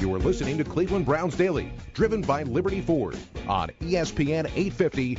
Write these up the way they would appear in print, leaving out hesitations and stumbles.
You are listening to Cleveland Browns Daily, driven by Liberty Ford on ESPN 850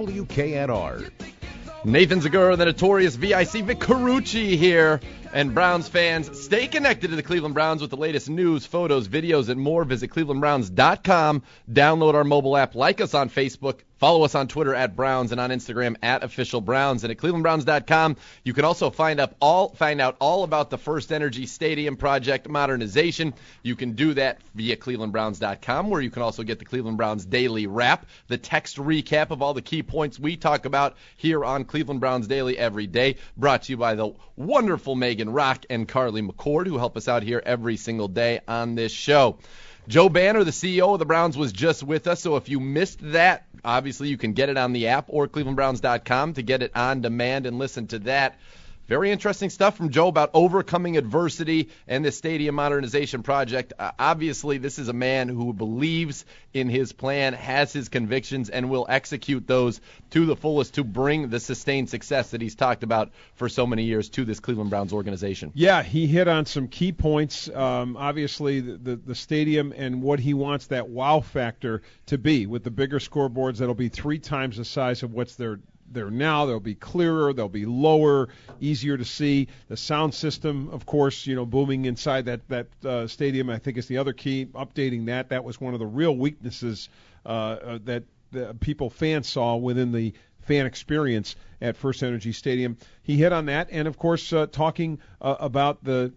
WKNR. Nathan Zegura, the notorious VIC Vic Carucci here. And Browns fans, stay connected to the Cleveland Browns with the latest news, photos, videos, and more. Visit clevelandbrowns.com. Download our mobile app. Like us on Facebook. Follow us on Twitter at Browns and on Instagram at officialbrowns. And at clevelandbrowns.com, you can also find out all about the First Energy Stadium project modernization. You can do that via clevelandbrowns.com, where you can also get the Cleveland Browns Daily Wrap, the text recap of all the key points we talk about here on Cleveland Browns Daily every day, brought to you by the wonderful Megan Rock and Carly McCord, who help us out here every single day on this show. Joe Banner, the CEO of the Browns, was just with us, so if you missed that, obviously you can get it on the app or clevelandbrowns.com to get it on demand and listen to that. Very interesting stuff from Joe about overcoming adversity and the stadium modernization project. Obviously, this is a man who believes in his plan, has his convictions, and will execute those to the fullest to bring the sustained success that he's talked about for so many years to this Cleveland Browns organization. Yeah, he hit on some key points. Obviously, the stadium and what he wants that wow factor to be with the bigger scoreboards that'll be 3 times the size of what's there now. They'll be clearer, they'll be lower, easier to see. The sound system, of course, booming inside that stadium, I think is the other key. Updating that was one of the real weaknesses that the fans saw within the fan experience at First Energy Stadium. He hit on that, and of course, talking about the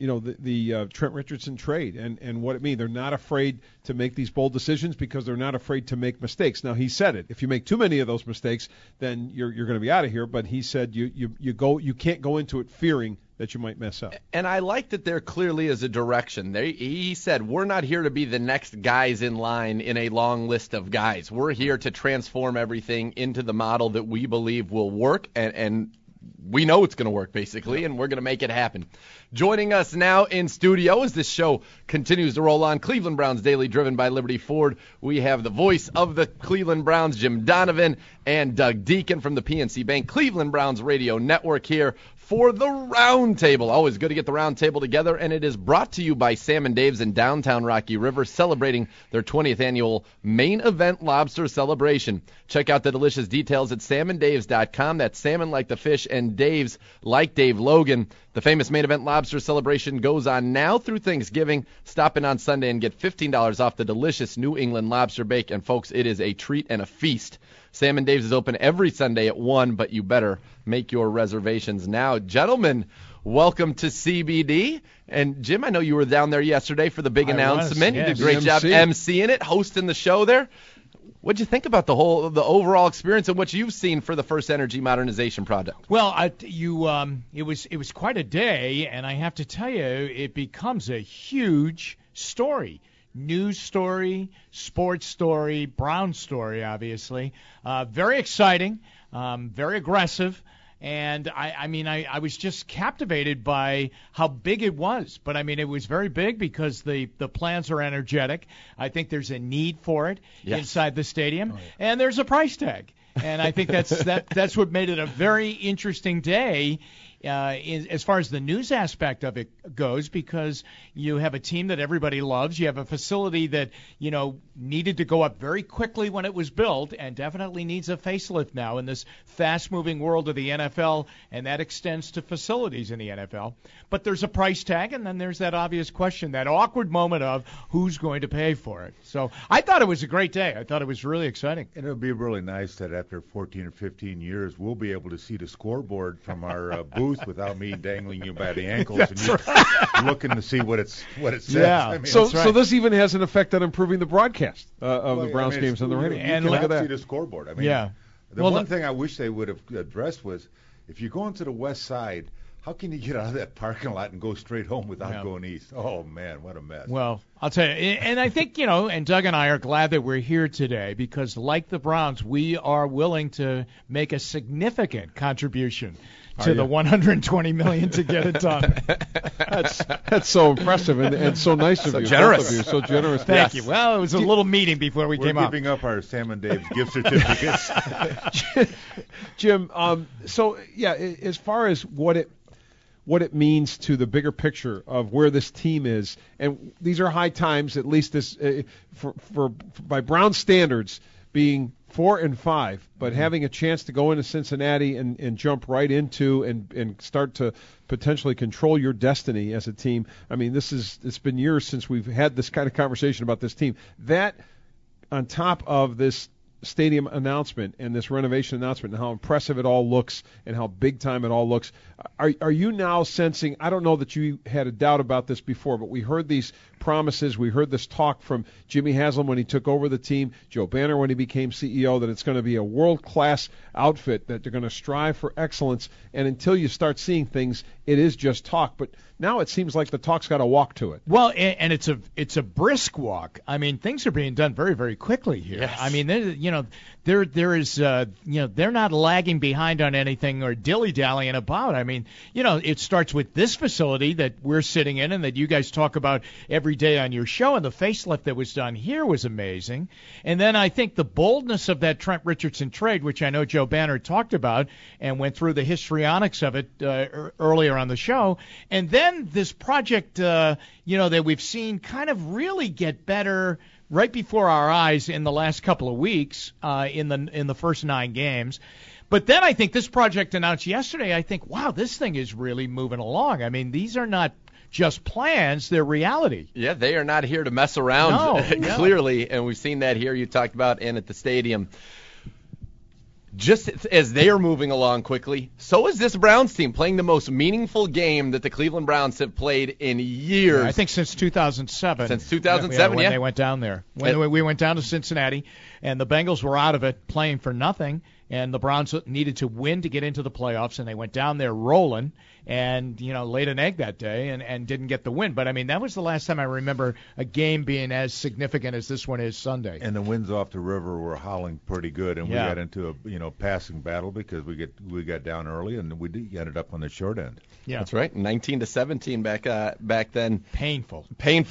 Trent Richardson trade and what it means. They're not afraid to make these bold decisions because they're not afraid to make mistakes. Now, he said it. If you make too many of those mistakes, then you're going to be out of here. But he said you can't go into it fearing that you might mess up. And I like that there clearly is a direction. He said, we're not here to be the next guys in line in a long list of guys. We're here to transform everything into the model that we believe will work, and we know it's going to work, basically, and we're going to make it happen. Joining us now in studio as this show continues to roll on, Cleveland Browns Daily, driven by Liberty Ford. We have the voice of the Cleveland Browns, Jim Donovan, and Doug Deacon from the PNC Bank Cleveland Browns Radio Network here for the Round Table. Always good to get the Round Table together, and it is brought to you by Sam and Dave's in downtown Rocky River, celebrating their 20th annual main event lobster celebration. Check out the delicious details at salmondaves.com. That's salmon like the fish and Dave's like Dave Logan. The famous main event lobster celebration goes on now through Thanksgiving. Stop in on Sunday and get $15 off the delicious New England lobster bake. And, folks, it is a treat and a feast. Sam and Dave's is open every Sunday at 1, but you better make your reservations now. Gentlemen, welcome to CBD. And, Jim, I know you were down there yesterday for the big announcement. Yes. You did a great job emceeing it, hosting the show there. What'd you think about the overall experience and what you've seen for the First Energy Modernization Project? Well, it was quite a day, and I have to tell you, it becomes a huge story. News story, sports story, Brown story, obviously. Very exciting, very aggressive. And I was just captivated by how big it was. But it was very big because the plans are energetic. I think there's a need for it inside the stadium, and there's a price tag. And I think that's what made it a very interesting day. As far as the news aspect of it goes, because you have a team that everybody loves. You have a facility that, needed to go up very quickly when it was built and definitely needs a facelift now in this fast-moving world of the NFL, and that extends to facilities in the NFL. But there's a price tag, and then there's that obvious question, that awkward moment of who's going to pay for it. So I thought it was a great day. I thought it was really exciting. And it would be really nice that after 14 or 15 years, we'll be able to see the scoreboard from our booth without me dangling you by the ankles and you looking to see what it says. Yeah. So this even has an effect on improving the broadcast of the Browns games on the radio. And look at that. See the scoreboard. Yeah. The one thing I wish they would have addressed was, if you're going to the west side, how can you get out of that parking lot and go straight home without going east? Oh, man, what a mess. Well, I'll tell you, and I think, and Doug and I are glad that we're here today because, like the Browns, we are willing to make a significant contribution to the $120 million to get it done. That's so impressive and so nice of you. Generous. Both of you. So generous. Thank you. Well, it was a little meeting before we came up. We're giving up our Sam and Dave's gift certificates. Jim, as far as what what it means to the bigger picture of where this team is. And these are high times, at least this by Brown standards, being 4-5, but having a chance to go into Cincinnati and jump right into and start to potentially control your destiny as a team. I mean, it's been years since we've had this kind of conversation about this team. That, on top of this stadium announcement and this renovation announcement and how impressive it all looks and how big time it all looks, are you now sensing, I don't know that you had a doubt about this before, but we heard these promises, we heard this talk from Jimmy Haslam when he took over the team, Joe Banner when he became CEO, that it's going to be a world-class outfit, that they're going to strive for excellence, and until you start seeing things, it is just talk. But now it seems like the talk's got a walk to it. Well, and it's a brisk walk. I mean, things are being done very, very quickly here. Yes. I mean, there is they're not lagging behind on anything or dilly-dallying about. I mean, it starts with this facility that we're sitting in and that you guys talk about every day on your show, and the facelift that was done here was amazing. And then I think the boldness of that Trent Richardson trade, which I know Joe Banner talked about and went through the histrionics of it earlier on the show, and then this project, that we've seen kind of really get better right before our eyes in the last couple of weeks in the first 9 games. But then I think this project announced yesterday, I think, wow, this thing is really moving along. I mean, these are not just plans, they're reality. Yeah, they are not here to mess around, clearly, and we've seen that here. You talked about and at the stadium. Just as they are moving along quickly, so is this Browns team playing the most meaningful game that the Cleveland Browns have played in years. Yeah, I think since 2007. Since 2007, when they went down there. When we went down to Cincinnati, and the Bengals were out of it playing for nothing, and the Browns needed to win to get into the playoffs, and they went down there rolling and, laid an egg that day and didn't get the win. But, I mean, that was the last time I remember a game being as significant as this one is Sunday. And the winds off the river were howling pretty good, and we got into a passing battle because we got down early, and we ended up on the short end. Yeah, that's right. 19-17 back then. Painful.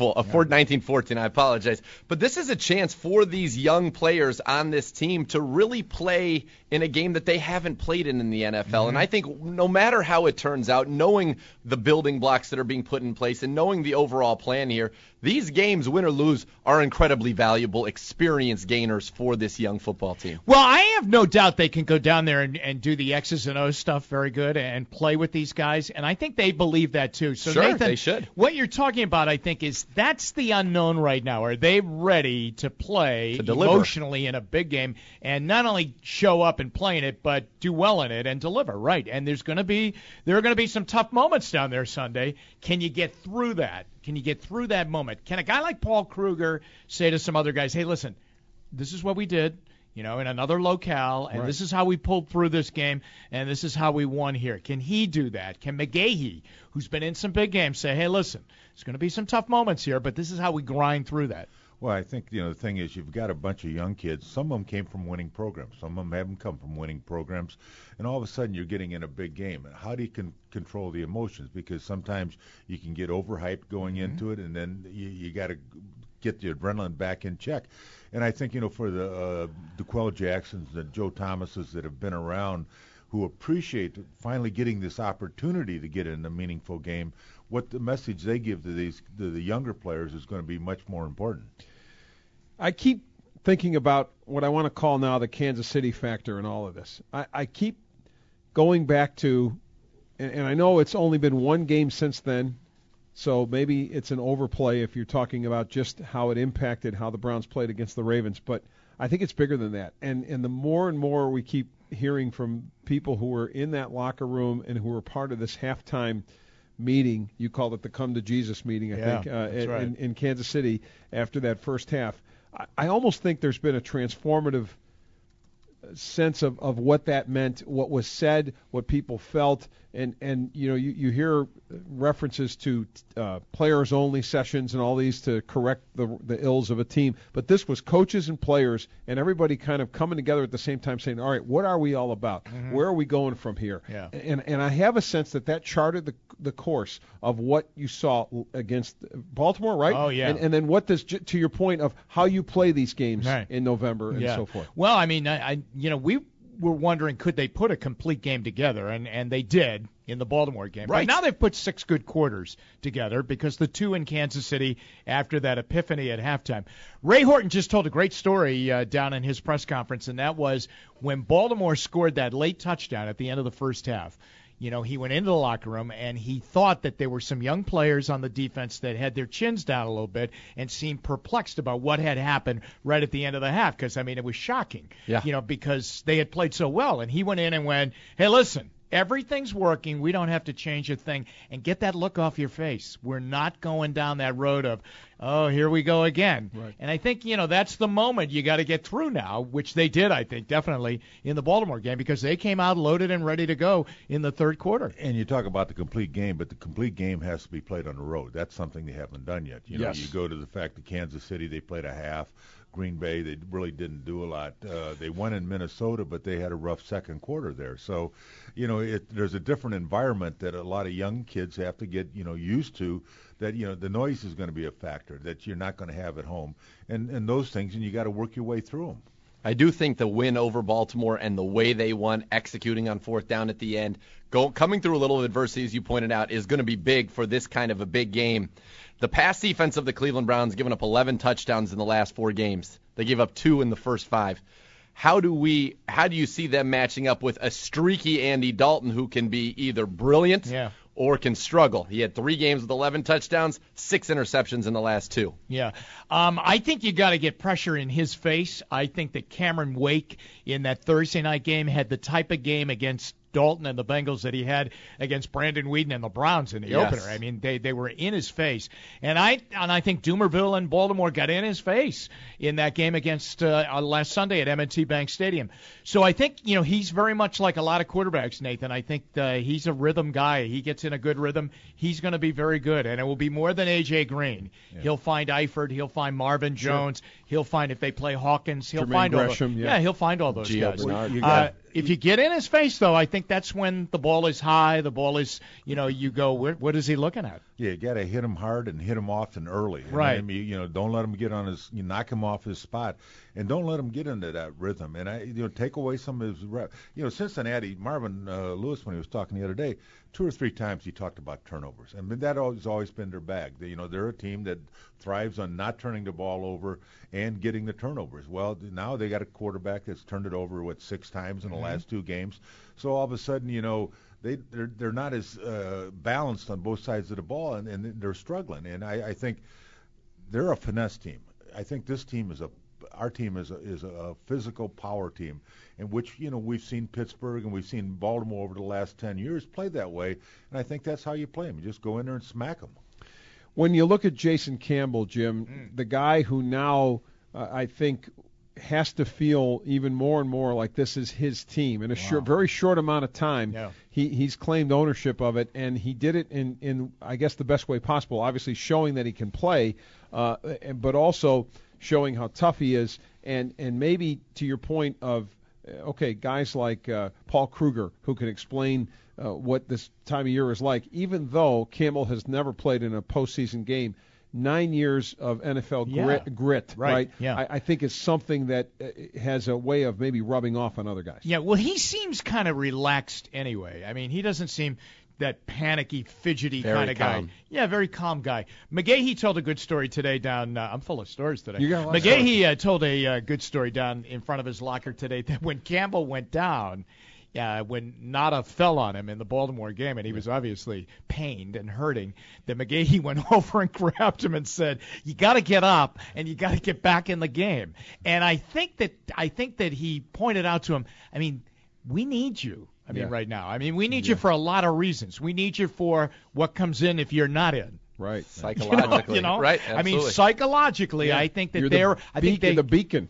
19-14. I apologize. But this is a chance for these young players on this team to really play in a game that they haven't played in the NFL. Mm-hmm. And I think no matter how it turns out, knowing the building blocks that are being put in place and knowing the overall plan here, these games, win or lose, are incredibly valuable experience gainers for this young football team. Well, I have no doubt they can go down there and do the X's and O's stuff very good and play with these guys, and I think they believe that too. So sure, Nathan, they should. What you're talking about, I think, is that's the unknown right now. Are they ready to play emotionally in a big game and not only show up and play in it, but do well in it and deliver, right? And there are going to be some tough moments down there Sunday. Can you get through that? Can you get through that moment? Can a guy like Paul Kruger say to some other guys, hey, listen, this is what we did, in another locale, and this is how we pulled through this game, and this is how we won here. Can he do that? Can McGahee, who's been in some big games, say, hey, listen, there's going to be some tough moments here, but this is how we grind through that? Well, I think, the thing is you've got a bunch of young kids. Some of them came from winning programs. Some of them haven't come from winning programs. And all of a sudden you're getting in a big game. And how do you control the emotions? Because sometimes you can get overhyped going into it, and then you got to get the adrenaline back in check. And I think, for the DeQuell Jacksons, the Joe Thomases that have been around, who appreciate finally getting this opportunity to get in a meaningful game, what the message they give to the younger players is going to be much more important. I keep thinking about what I want to call now the Kansas City factor in all of this. I keep going back to, and I know it's only been one game since then, so maybe it's an overplay if you're talking about just how it impacted how the Browns played against the Ravens, but I think it's bigger than that. And the more and more we keep hearing from people who were in that locker room and who were part of this halftime meeting, you called it the Come to Jesus meeting, I think, right. in Kansas City after that first half, I almost think there's been a transformative sense of what that meant, what was said, what people felt, and you hear references to players only sessions and all these to correct the ills of a team, but this was coaches and players and everybody kind of coming together at the same time saying, all right, what are we all about? Mm-hmm. Where are we going from here? Yeah. And I have a sense that charted the course of what you saw against Baltimore, right? Oh yeah. And then what does, to your point of how you play these games in November and so forth. Well, I mean, were wondering, could they put a complete game together? And they did in the Baltimore game. Right. But now they've put 6 good quarters together because the 2 in Kansas City after that epiphany at halftime. Ray Horton just told a great story down in his press conference, and that was when Baltimore scored that late touchdown at the end of the first half. You know, he went into the locker room and he thought that there were some young players on the defense that had their chins down a little bit and seemed perplexed about what had happened right at the end of the half. Because, I mean, it was shocking, because they had played so well. And he went in and went, hey, listen, everything's working. We don't have to change a thing. And get that look off your face. We're not going down that road of, oh, here we go again. Right. And I think, that's the moment you got to get through now, which they did, I think, definitely in the Baltimore game because they came out loaded and ready to go in the third quarter. And you talk about the complete game, but the complete game has to be played on the road. That's something they haven't done yet. You go to the fact that Kansas City, they played a half. Green Bay, they really didn't do a lot. They won in Minnesota, but they had a rough second quarter there. So, there's a different environment that a lot of young kids have to get, used to, that, the noise is going to be a factor that you're not going to have at home. And those things, and you got to work your way through them. I do think the win over Baltimore and the way they won, executing on fourth down at the end, coming through a little adversity, as you pointed out, is going to be big for this kind of a big game. The pass defense of the Cleveland Browns given up 11 touchdowns in the last 4 games. They gave up 2 in the first 5. How do you see them matching up with a streaky Andy Dalton who can be either brilliant or can struggle? He had 3 games with 11 touchdowns, 6 interceptions in the last 2. Yeah. I think you got to get pressure in his face. I think that Cameron Wake in that Thursday night game had the type of game against Dalton and the Bengals that he had against Brandon Weeden and the Browns in the opener. I mean, they were in his face. And I think Doomerville and Baltimore got in his face in that game against last Sunday at M&T Bank Stadium. So I think, he's very much like a lot of quarterbacks, Nathan. I think he's a rhythm guy. He gets in a good rhythm. He's going to be very good. And it will be more than A.J. Green. Yeah. He'll find Eifert. He'll find Marvin Jones. He'll find, if they play Hawkins, he'll find Gresham, he'll find all those guys. Bernard. If you get in his face, though, I think that's when the ball is high. The ball is, you go, what is he looking at? Yeah, you got to hit him hard and hit him often early. Right. Don't let him get on knock him off his spot, and don't let him get into that rhythm. And take away some of his rep. Cincinnati, Marvin Lewis, when he was talking the other day, 2 or 3 times he talked about turnovers. And that has always been their bag. They're a team that thrives on not turning the ball over and getting the turnovers. Well, now they got a quarterback that's turned it over, 6 times in the last 2 games. So all of a sudden, they're not as balanced on both sides of the ball, and they're struggling. And I think they're a finesse team. I think this team our team is a physical power team, in which we've seen Pittsburgh and we've seen Baltimore over the last 10 years play that way, and I think that's how you play them. You just go in there and smack them. When you look at Jason Campbell, Jim, the guy who now I think has to feel even more and more like this is his team in a very short amount of time. Yeah. He's claimed ownership of it, and he did it in I guess the best way possible. Obviously, showing that he can play, but also showing how tough he is, and maybe to your point of guys like Paul Kruger who can explain what this time of year is like. Even though Campbell has never played in a postseason game, 9 years of NFL grit, right? Yeah. I think is something that has a way of maybe rubbing off on other guys. Yeah, well, he seems kind of relaxed anyway. I mean, he doesn't seem that panicky, fidgety kind of guy. Yeah, very calm guy. McGahee told a good story today down. I'm full of stories today. McGahee told a good story down in front of his locker today that when Campbell went down, when Nada fell on him in the Baltimore game, and he was obviously pained and hurting, that McGahee went over and grabbed him and said, "You got to get up and you got to get back in the game." And I think that he pointed out to him, I mean, we need you. Right now. I mean, we need you for a lot of reasons. We need you for what comes in if you're not in. Right. Psychologically. Right. Absolutely. I mean, psychologically, I think that you're the beacon.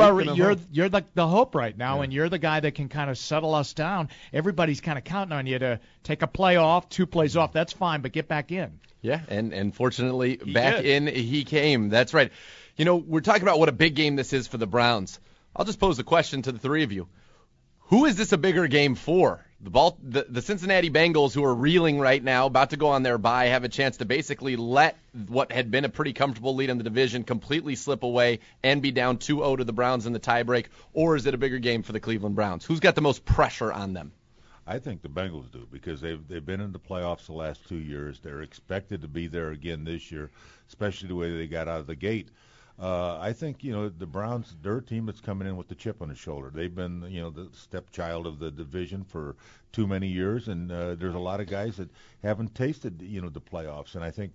You're the hope right now, and you're the guy that can kind of settle us down. Everybody's kind of counting on you to take a play off, 2 plays off. That's fine, but get back in. Yeah, and fortunately, back in he came. That's right. We're talking about what a big game this is for the Browns. I'll just pose the question to the 3 of you. Who is this a bigger game for? The Cincinnati Bengals, who are reeling right now, about to go on their bye, have a chance to basically let what had been a pretty comfortable lead in the division completely slip away and be down 2-0 to the Browns in the tiebreak? Or is it a bigger game for the Cleveland Browns? Who's got the most pressure on them? I think the Bengals do, because they've been in the playoffs the last 2 years. They're expected to be there again this year, especially the way they got out of the gate. I think, the Browns, they're a team that's coming in with the chip on the shoulder. They've been, the stepchild of the division for too many years, and there's a lot of guys that haven't tasted, the playoffs. And I think,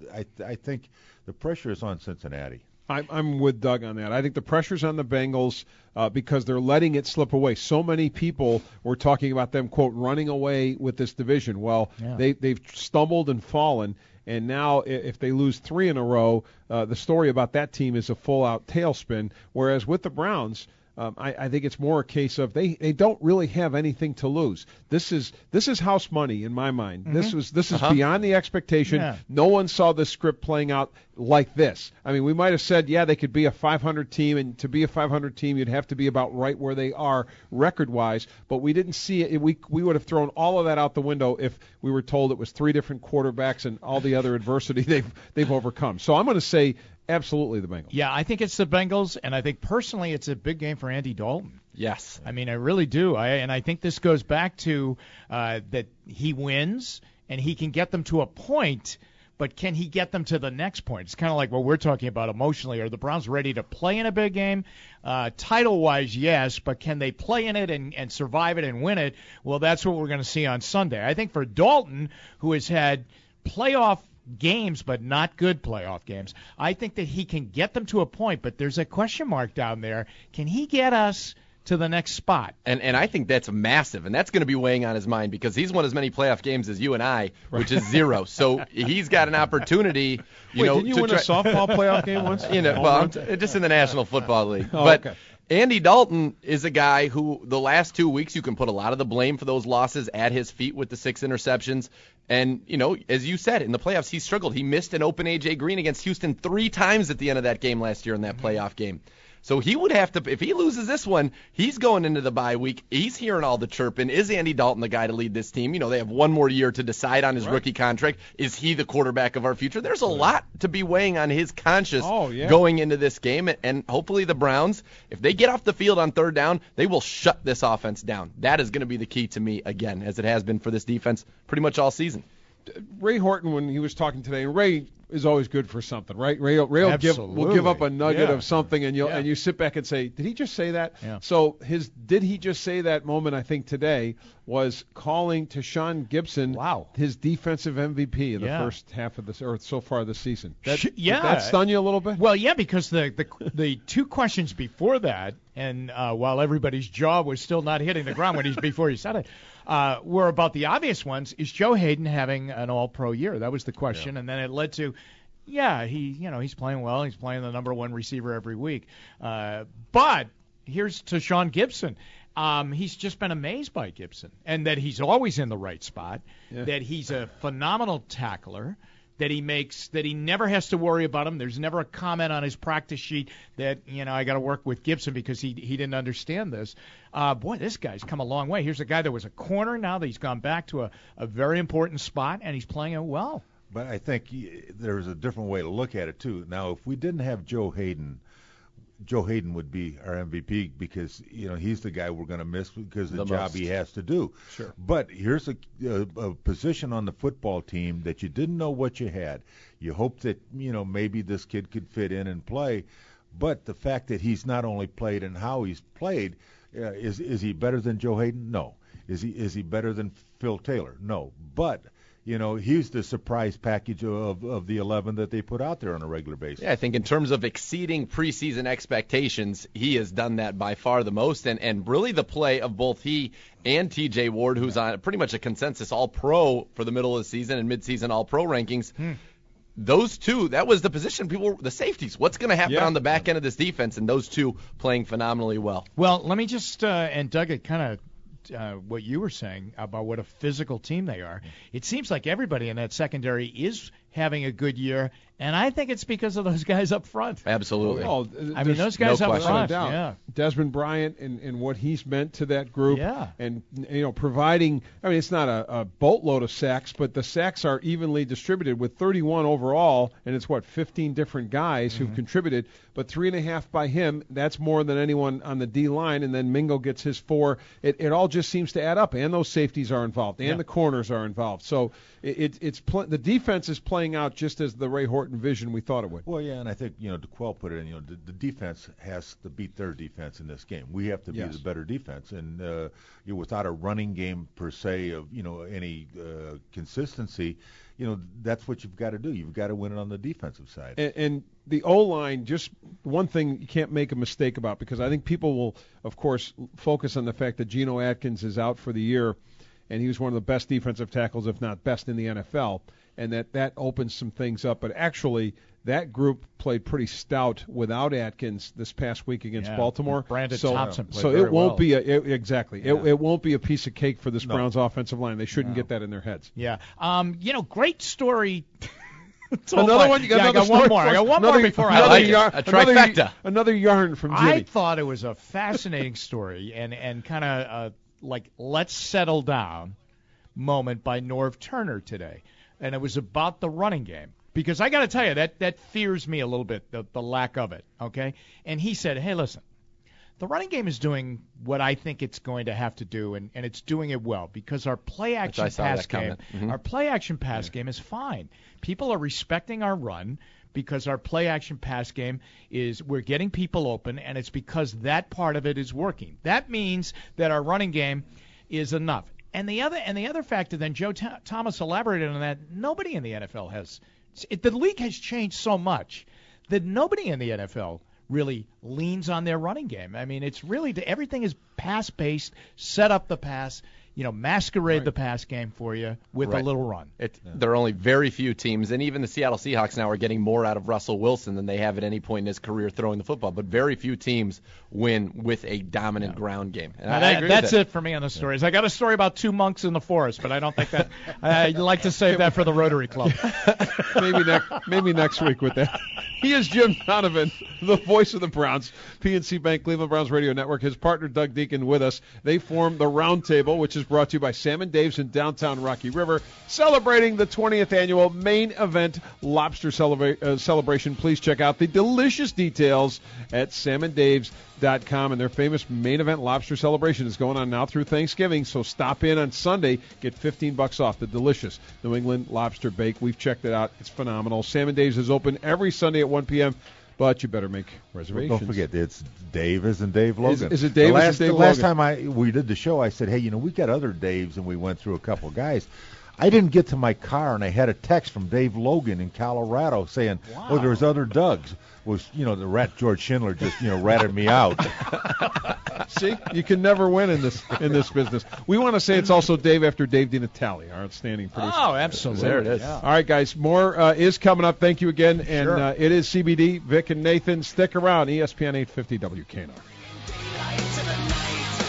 I think the pressure is on Cincinnati. I'm with Doug on that. I think the pressure's on the Bengals because they're letting it slip away. So many people were talking about them, quote, running away with this division. Well, they've stumbled and fallen, and now if they lose 3 in a row, the story about that team is a full-out tailspin, whereas with the Browns, I think it's more a case of they don't really have anything to lose. This is house money in my mind. Mm-hmm. This is beyond the expectation. Yeah. No one saw the script playing out like this. I mean, we might have said, they could be a 500 team, and to be a 500 team, you'd have to be about right where they are record-wise. But we didn't see it. We would have thrown all of that out the window if we were told it was 3 different quarterbacks and all the other adversity they've overcome. So I'm going to say, absolutely the Bengals. Yeah, I think it's the Bengals, and I think personally it's a big game for Andy Dalton. Yes. I mean, I really do. And I think this goes back to that he wins, and he can get them to a point, but can he get them to the next point? It's kind of like what we're talking about emotionally. Are the Browns ready to play in a big game? Title-wise, yes, but can they play in it and survive it and win it? Well, that's what we're going to see on Sunday. I think for Dalton, who has had playoff games, but not good playoff games, I think that he can get them to a point, but there's a question mark down there. Can he get us to the next spot? And I think that's massive, and that's going to be weighing on his mind because he's won as many playoff games as you and I, which is 0. So he's got an opportunity. Didn't you win a softball playoff game once? Just in the National Football League. Okay. Andy Dalton is a guy who the last 2 weeks you can put a lot of the blame for those losses at his feet with the 6 interceptions. And, as you said, in the playoffs he struggled. He missed an open A.J. Green against Houston 3 times at the end of that game last year in that playoff game. So he would have to, if he loses this one, he's going into the bye week. He's hearing all the chirping. Is Andy Dalton the guy to lead this team? They have one more year to decide on his rookie contract. Is he the quarterback of our future? There's a lot to be weighing on his conscience going into this game. And hopefully the Browns, if they get off the field on 3rd down, they will shut this offense down. That is going to be the key to me, again, as it has been for this defense pretty much all season. Ray Horton, when he was talking today, and Ray is always good for something, right? Ray will give up a nugget of something, and you sit back and say, did he just say that? Yeah. So did he just say that moment, I think, today was calling to Sean Gibson his defensive MVP in the first half of this, or so far this season. Did that stun you a little bit? Well, yeah, because the 2 questions before that, and while everybody's jaw was still not hitting the ground before he said it, were about the obvious ones. Is Joe Hayden having an all-pro year? That was the question, and then it led to, he's playing well. He's playing the number 1 receiver every week. But here's to Sean Gibson. He's just been amazed by Gibson, and that he's always in the right spot, that he's a phenomenal tackler, that he never has to worry about him. There's never a comment on his practice sheet that, I got to work with Gibson because he didn't understand this. Boy, this guy's come a long way. Here's a guy that was a corner. Now that he's gone back to a very important spot, and he's playing it well. But I think there's a different way to look at it, too. Now, if we didn't have Joe Hayden would be our MVP because, he's the guy we're going to miss because of the job he has to do. Sure. But here's a position on the football team that you didn't know what you had. You hope that, maybe this kid could fit in and play. But the fact that he's not only played and how he's played, is he better than Joe Hayden? No. Is he better than Phil Taylor? No. But he's the surprise package of the 11 that they put out there on a regular basis. Yeah, I think in terms of exceeding preseason expectations, he has done that by far the most. And really the play of both he and T.J. Ward, who's on pretty much a consensus all-pro for the middle of the season and mid-season all-pro rankings, those two, that was the position the safeties. What's going to happen on the back end of this defense? And those two playing phenomenally well. Well, let me just, and Doug, it kind of, what you were saying about what a physical team they are. It seems like everybody in that secondary is having a good year, And I think it's because of those guys up front. Absolutely. Oh, I mean, those guys no up question. front. Doubt. Yeah. Desmond Bryant and what he's meant to that group. Yeah. And, providing, I mean, it's not a boatload of sacks, but the sacks are evenly distributed with 31 overall, and it's, 15 different guys who've contributed, but 3.5 by him. That's more than anyone on the D-line, and then Mingo gets his 4. It all just seems to add up, and those safeties are involved, and the corners are involved. So the defense is playing out just as the Ray Horton vision we thought it would. Well, yeah, and I think, DeQuell put it in, the defense has to beat their defense in this game. We have to be the better defense. And without a running game per se of, any consistency, that's what you've got to do. You've got to win it on the defensive side. And the O-line, just one thing you can't make a mistake about, because I think people will, of course, focus on the fact that Geno Atkins is out for the year, and he was one of the best defensive tackles, if not best, in the NFL, and that opens some things up. But actually, that group played pretty stout without Atkins this past week against Baltimore. Brandon Thompson played so very it won't well. be it won't be a piece of cake for this Browns offensive line. They shouldn't get that in their heads. Yeah. Great story. Another one? You got I got story one more. for us? I got one more before I like it. A trifecta. Another yarn from Jimmy. I thought it was a fascinating story and kind of like let's settle down moment by Norv Turner today. And it was about the running game. Because I got to tell you, that fears me a little bit, the lack of it, okay? And he said, hey, listen, the running game is doing what I think it's going to have to do, and it's doing it well because our play-action pass game, our play-action pass game is fine. People are respecting our run because our play-action pass game is we're getting people open, and it's because that part of it is working. That means that our running game is enough. And the other factor, then Joe Thomas elaborated on that, nobody in the NFL has – the league has changed so much that nobody in the NFL really leans on their running game. I mean, it's really everything is pass-based, set up the pass, masquerade the pass game for you with a little run. There are only very few teams, and even the Seattle Seahawks now are getting more out of Russell Wilson than they have at any point in his career throwing the football. But very few teams win with a dominant ground game. And I agree that's with it for me on the stories. I got a story about 2 monks in the forest, but I don't think that I'd like to save that for the Rotary Club. Maybe next week with that. He is Jim Donovan, the voice of the Browns, PNC Bank, Cleveland Browns Radio Network. His partner, Doug Deacon, with us. They form the Round Table, which is brought to you by Sam and Dave's in downtown Rocky River, celebrating the 20th annual main event lobster celebration. Please check out the delicious details at samanddaves.com, and their famous main event lobster celebration is going on now through Thanksgiving, so stop in on Sunday, get $15 off the delicious New England lobster bake. We've checked it out. It's phenomenal. Sam and Dave's is open every Sunday at 1 p.m., but you better make reservations. Don't forget, it's Dave as in Dave Logan. Is it Dave as in Dave Logan? The last time we did the show, I said, hey, we got other Daves, and we went through a couple guys. I didn't get to my car, and I had a text from Dave Logan in Colorado saying, oh, there's other Dougs. Was the rat George Schindler just ratted me out. See, you can never win in this business. We want to say it's also Dave after Dave DiNatale, our outstanding producer. Oh, absolutely. There it is. Yeah. All right, guys, more is coming up. Thank you again, and it is CBD. Vic and Nathan, stick around. ESPN 850 WKNR.